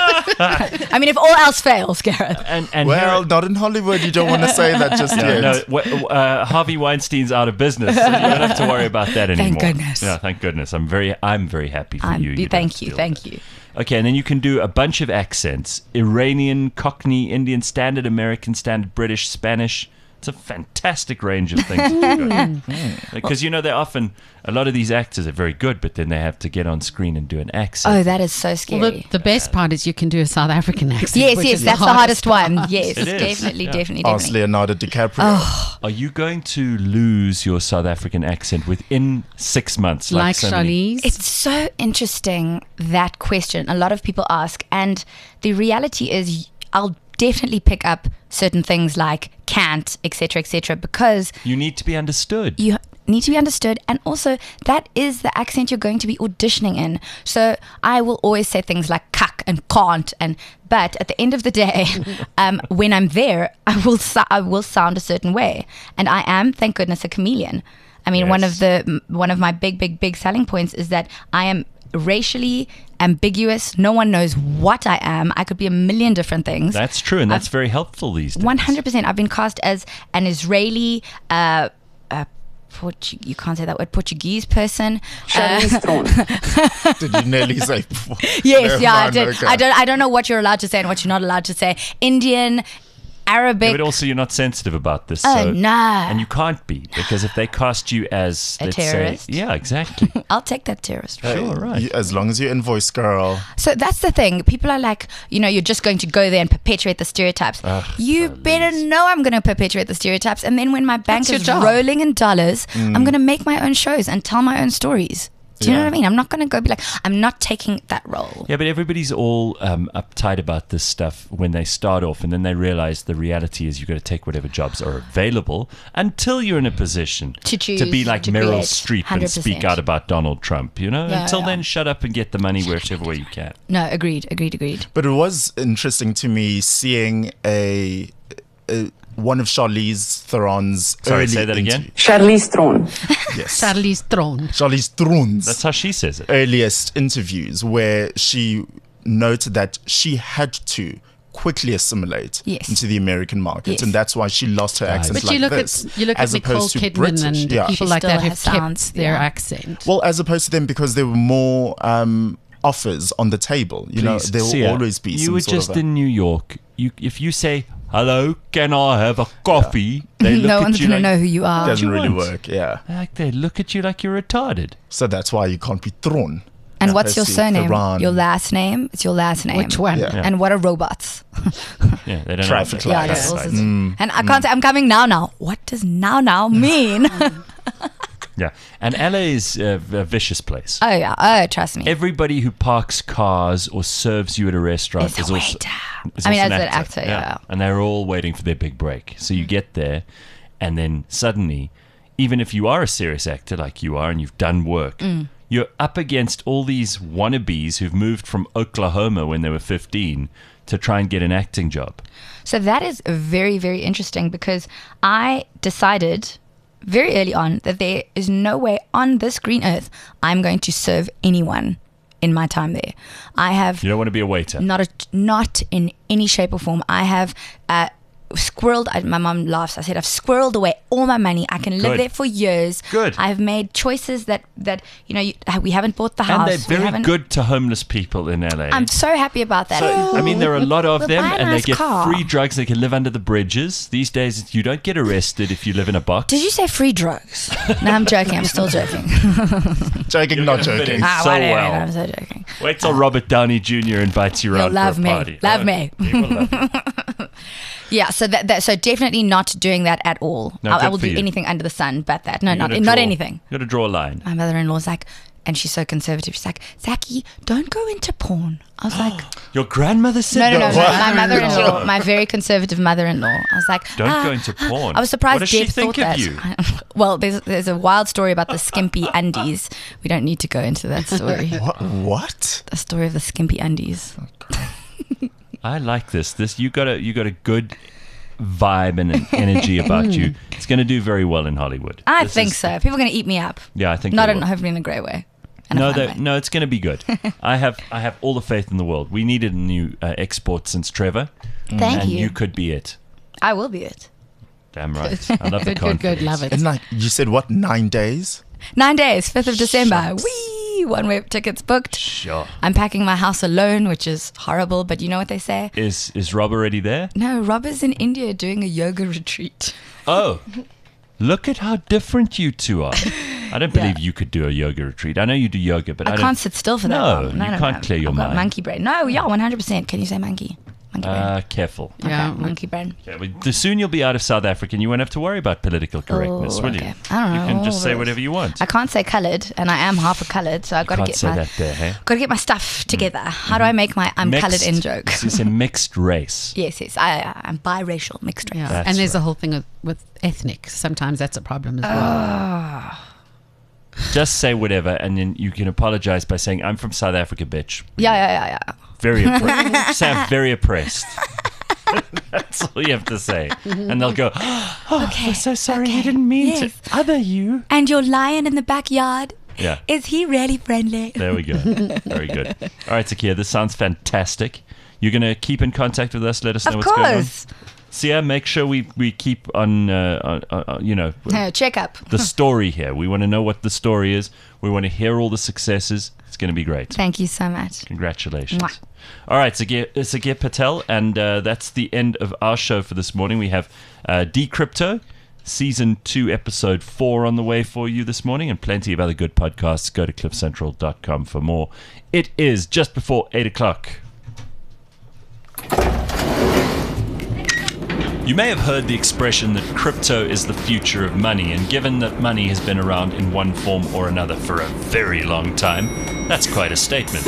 I mean, if all else fails, Gareth. And and Well, here- not in Hollywood. You don't want to say that just no, yet. no, w- uh, Harvey Weinstein's out of business. So you don't have to worry about that anymore. goodness. Yeah, thank goodness. I'm very, I'm very happy for I'm, you. you. thank you, thank you. Okay, and then you can do a bunch of accents: Iranian, Cockney, Indian Standard, American Standard, British, Spanish. It's a fantastic range of things. Because you know, they're often a lot of these actors are very good, but then they have to get on screen and do an accent. Oh, that is so scary. Well, the, the best part is you can do a South African accent. yes, which yes, is that's the hardest one. part. Yes, It is, definitely, yeah. definitely, Ask definitely. Leonardo DiCaprio. Are you going to lose your South African accent within six months? Like so many- Charlize. It's so interesting, that question. A lot of people ask, and the reality is, I'll definitely pick up certain things like can't, et cetera, et cetera, because You need to be understood. you need to be understood, and also that is the accent you're going to be auditioning in. So I will always say things like cuck and can't, and but at the end of the day, um, when I'm there, I will so- I will sound a certain way, and I am, thank goodness, a chameleon. I mean, one of Yes. the one of my big, big, big selling points is that I am racially ambiguous. No one knows what I am. I could be a million different things. That's true, and that's very helpful these days. One hundred percent. I've been cast as an Israeli, uh, uh, Portu- you can't say that word, Portuguese person. Uh, Did you nearly say? yes, Never yeah, I mind, did. okay. I don't. I don't know what you're allowed to say and what you're not allowed to say. Indian, Arabic. But also, you're not sensitive about this. Oh, so, no. And you can't be, because if they cast you as A let's terrorist? say, yeah, exactly. I'll take that terrorist. Sure, right. You- as long as you invoice, girl. So that's the thing. People are like, you know, you're just going to go there and perpetuate the stereotypes. you better know I'm going to perpetuate the stereotypes. And then when my bank That's your is job. rolling in dollars, I'm going to make my own shows and tell my own stories. Do you know Yeah. what I mean? I'm not going to go be like, I'm not taking that role. Yeah, but everybody's all um, uptight about this stuff when they start off, and then they realize the reality is you've got to take whatever jobs are available until you're in a position To choose, to be like to Meryl create, Streep one hundred and speak percent. out about Donald Trump. You know, Yeah, until yeah. then, shut up and get the money whichever way you can. No, agreed, agreed, agreed. But it was interesting to me seeing a, a one of Charlize Theron's Sorry, early say that again? interview- Charlize Theron. Yes, Charlize Theron. Charlize Theron's That's how she says it. earliest interviews, where she noted that she had to quickly assimilate Yes. into the American market, Yes. and that's why she lost her accent But like you look this. at you look as at Nicole opposed to Kidman British. and yeah. people She like still that have has sounds, kept their yeah. accent. Well, as opposed to them, because there were more um, offers on the table. You know, Please, there will Sia, always be. You some were sort just of a- in New York. You, if you say hello, can I have a coffee? They look No at one's you going to like, know who you are. doesn't you really want? work. Yeah, Like they look at you like you're retarded. so that's why you can't be thrown. And what's your Percy surname? Theron. Your last name? It's your last name. Which one? Yeah. And what are robots? Yeah, they don't Traffic know. lights. Yeah, Yes. that's also- Mm. And I can't say I'm coming now. Now, what does now now mean? Yeah, and L A is a, a vicious place. oh yeah, oh trust me. Everybody who parks cars or serves you at a restaurant It's a is also, waiter. is I mean, also as an actor, yeah. And they're all waiting for their big break. So you get there, and then suddenly, even if you are a serious actor like you are and you've done work, Mm. you're up against all these wannabes who've moved from Oklahoma when they were fifteen to try and get an acting job. So that is very, very interesting because I decided very early on that there is no way on this green earth I'm going to serve anyone in my time there. I have You don't want to be a waiter. not a, not in any shape or form. I have uh, squirreled. I, my mum laughs. I said I've squirreled away all my money. I can live Good. there for years. Good. I've made choices that that you know you, we haven't bought the And house. they're we very haven't- good to homeless people in L A. I'm so happy about that. I mean, there are a lot of We'll them, buy a and they nice get car. free drugs. They can live under the bridges. These days, you don't get arrested if you live in a box. Did you say free drugs? No, I'm joking. I'm still joking. Joking, You're not gonna fit joking. in. Ah, So whatever, well. I'm so joking. Wait till Robert Downey Junior invites you He'll around love for a me. party. Love Oh, me. he will love you. Yeah, so that, that so definitely not doing that at all. No, I, I good will for do you. anything under the sun but that. No, You not gotta not draw- anything. You got to draw a line. My mother-in-law's like, and she's so conservative. She's like, Zachy, don't go into porn. I was like, Your grandmother said no, no, no, that. no. What? My mother-in-law, my very conservative mother-in-law. I was like, Don't ah, go into porn. I was surprised What does she Deb think thought of that. you? Well, there's there's a wild story about the skimpy undies. We don't need to go into that story. What? What? The story of the skimpy undies. I like this. This you got a you got a good vibe and an energy about you. It's going to do very well in Hollywood. I This think is- so. People are going to eat me up. Yeah, I think Not they in will. hopefully in a great way. And a No, fun that, way. no, it's going to be good. I have I have all the faith in the world. We needed a new uh, export since Trevor. Thank and you. you could be it. I will be it. Damn right. I love the Good, good, confidence. good. Love it. And like you said, what, nine days? Nine days, fifth of December. Shucks. Whee! One-way tickets booked. Sure. I'm packing my house alone, which is horrible, but you know what they say? Is is Rob already there? No, Rob is in India doing a yoga retreat. Oh, look at how different you two are. I don't believe Yeah. you could do a yoga retreat. I know you do yoga, but I, I, don't. can't sit still for that No, long. you can't clear your I've got mind. monkey brain. No, yeah, one hundred percent. Can you say monkey? Monkey brain. Uh, careful. Yeah. Okay, monkey brain. Okay, well, the soon you'll be out of South Africa and you won't have to worry about political correctness, Oh, will okay. you? I don't know. You can just say All whatever you want. I can't say coloured, and I am half a coloured, so I've got to Can't get say my that there, hey? got to get my stuff together. How do I make my I'm coloured in joke? This is a mixed race. Yes, yes. I, I'm biracial, mixed race. Yeah. That's And there's right. a whole thing with, with ethnic. Sometimes that's a problem as well. Ah. Just say whatever, and then you can apologize by saying, "I'm from South Africa, bitch." Yeah, yeah, yeah, yeah. Very oppressed. Say I'm very oppressed. That's all you have to say, and they'll go, "Oh, Okay, we're so sorry. okay, We didn't mean yes. to other you." And your lion in the backyard, Yeah. is he really friendly? There we go. Very good. All right, Zakia, this sounds fantastic. You're going to keep in contact with us. Let us know Of what's going on. course. Sia, make sure we, we keep on, uh, uh, uh, you know, Uh, check up. the story here. We want to know what the story is. We want to hear all the successes. It's going to be great. Thank you so much. Congratulations. Mwah. All right, Zakia, Zakia Patel, and uh, that's the end of our show for this morning. We have uh, Decrypto, Season two, Episode four on the way for you this morning, and plenty of other good podcasts. Go to cliff central dot com for more. It is just before eight o'clock. You may have heard the expression that crypto is the future of money, and given that money has been around in one form or another for a very long time, that's quite a statement.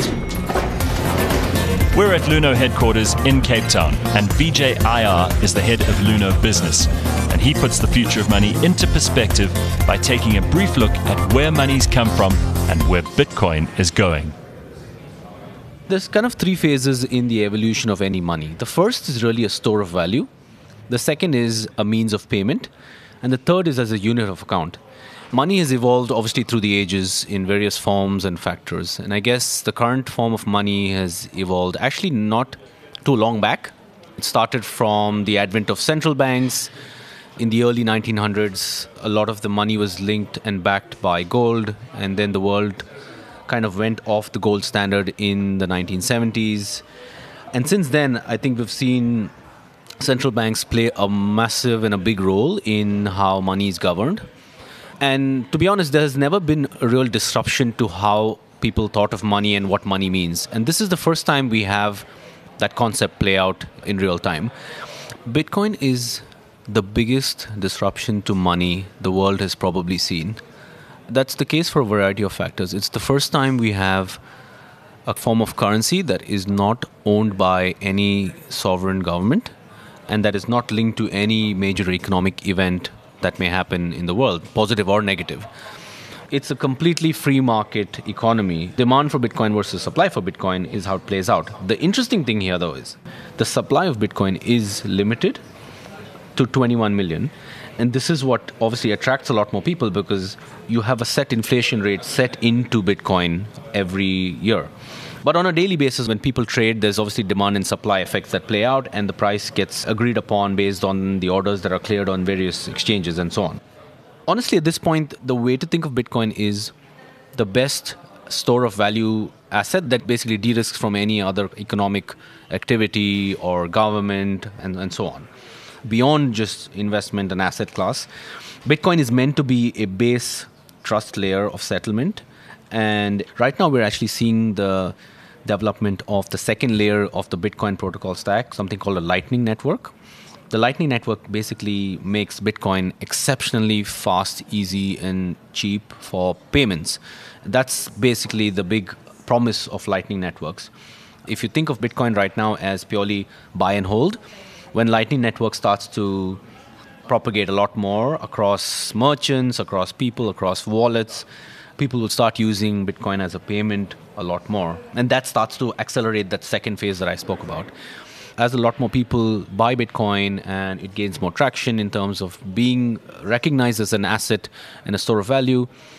We're at Luno headquarters in Cape Town, and Vijay Iyer is the head of Luno Business, and he puts the future of money into perspective by taking a brief look at where money's come from and where Bitcoin is going. There's kind of three phases in the evolution of any money. The first is really a store of value. The second is a means of payment. And the third is as a unit of account. Money has evolved obviously through the ages in various forms and factors. And I guess the current form of money has evolved actually not too long back. It started from the advent of central banks. In the early nineteen hundreds, a lot of the money was linked and backed by gold. And then the world kind of went off the gold standard in the nineteen seventies. And since then, I think we've seen central banks play a massive and a big role in how money is governed. And to be honest, there has never been a real disruption to how people thought of money and what money means. And this is the first time we have that concept play out in real time. Bitcoin is the biggest disruption to money the world has probably seen. That's the case for a variety of factors. It's the first time we have a form of currency that is not owned by any sovereign government and that is not linked to any major economic event that may happen in the world, positive or negative. It's a completely free market economy. Demand for Bitcoin versus supply for Bitcoin is how it plays out. The interesting thing here, though, is the supply of Bitcoin is limited to twenty-one million. And this is what obviously attracts a lot more people because you have a set inflation rate set into Bitcoin every year. But on a daily basis, when people trade, there's obviously demand and supply effects that play out, and the price gets agreed upon based on the orders that are cleared on various exchanges and so on. Honestly, at this point, the way to think of Bitcoin is the best store of value asset that basically de-risks from any other economic activity or government and, and so on. Beyond just investment and asset class, Bitcoin is meant to be a base trust layer of settlement. And right now we're actually seeing the development of the second layer of the Bitcoin protocol stack, something called a Lightning Network. The Lightning Network basically makes Bitcoin exceptionally fast, easy, and cheap for payments. That's basically the big promise of Lightning Networks. If you think of Bitcoin right now as purely buy and hold, when Lightning Network starts to propagate a lot more across merchants, across people, across wallets, people will start using Bitcoin as a payment a lot more. And that starts to accelerate that second phase that I spoke about. As a lot more people buy Bitcoin and it gains more traction in terms of being recognized as an asset and a store of value,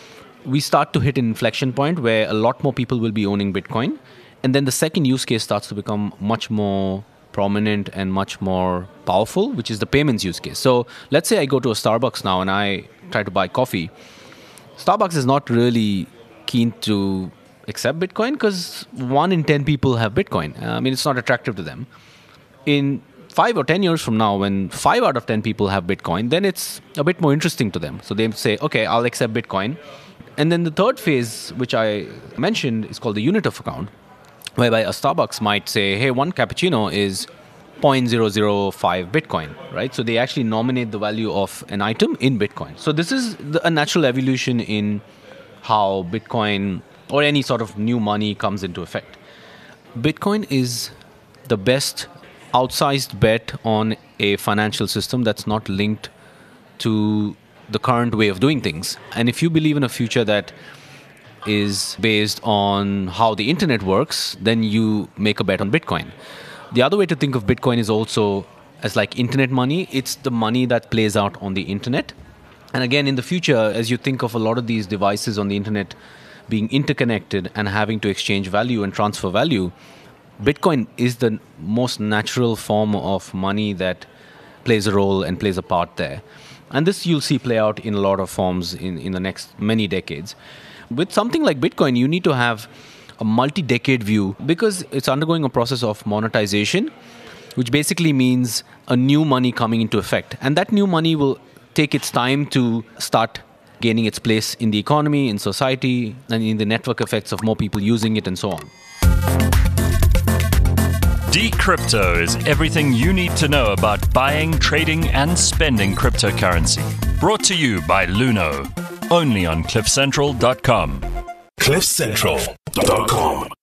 we start to hit an inflection point where a lot more people will be owning Bitcoin. And then the second use case starts to become much more prominent and much more powerful, which is the payments use case. So let's say I go to a Starbucks now and I try to buy coffee. Starbucks is not really keen to accept Bitcoin because one in ten people have Bitcoin. I mean, it's not attractive to them. In five or ten years from now, when five out of ten people have Bitcoin, then it's a bit more interesting to them. So they say, okay, I'll accept Bitcoin. And then the third phase, which I mentioned, is called the unit of account, whereby a Starbucks might say, hey, one cappuccino is zero point zero zero five Bitcoin, right? So they actually nominate the value of an item in Bitcoin. So this is the, a natural evolution in how Bitcoin or any sort of new money comes into effect. Bitcoin is the best outsized bet on a financial system that's not linked to the current way of doing things. And if you believe in a future that is based on how the internet works, then you make a bet on Bitcoin. The other way to think of Bitcoin is also as like internet money. It's the money that plays out on the internet. And again, in the future, as you think of a lot of these devices on the internet being interconnected and having to exchange value and transfer value, Bitcoin is the most natural form of money that plays a role and plays a part there. And this you'll see play out in a lot of forms in, in the next many decades. With something like Bitcoin, you need to have a multi-decade view because it's undergoing a process of monetization, which basically means a new money coming into effect. And that new money will take its time to start gaining its place in the economy, in society, and in the network effects of more people using it and so on. Decrypto is everything you need to know about buying, trading, and spending cryptocurrency. Brought to you by Luno. Only on cliff central dot com. cliff central dot com